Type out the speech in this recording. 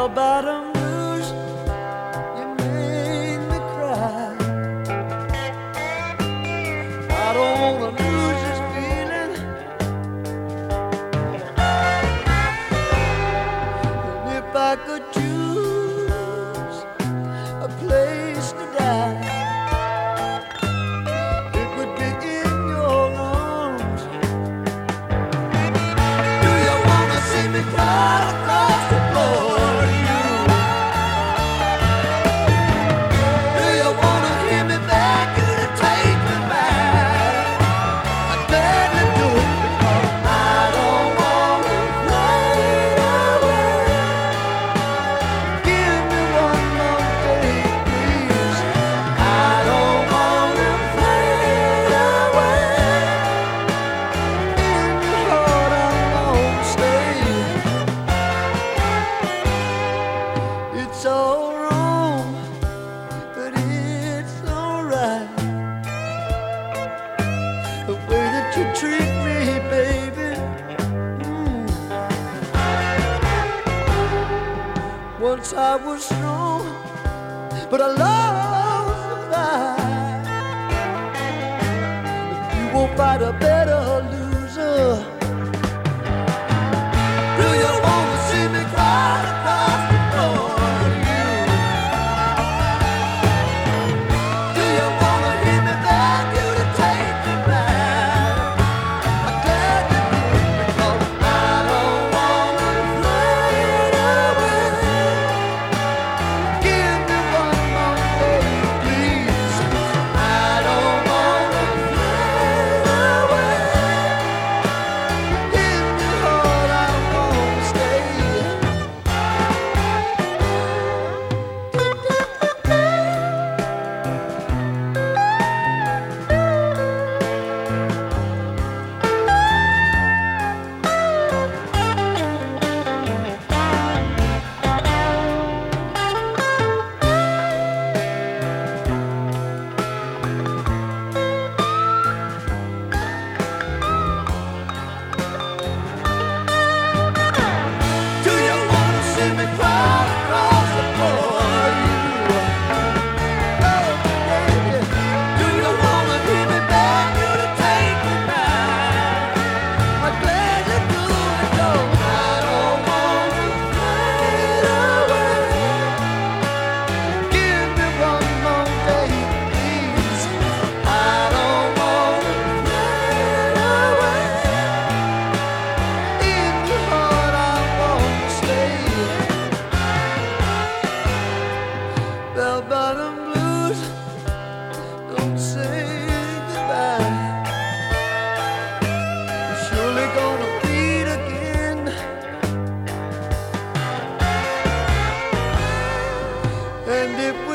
bell-bottom blues, you made me cry. I don't wanna lose this feeling, and if I could choose a place to die, it would be in your arms. Do you wanna see me cry across the floor? It's all wrong, but it's alright. The way that you treat me, baby. Once I was strong, but I lost the fight. You won't fight a better loser. Do you wanna see me cry across the floor? Bell-bottom blues, don't say goodbye. You're surely gonna bleed again, and if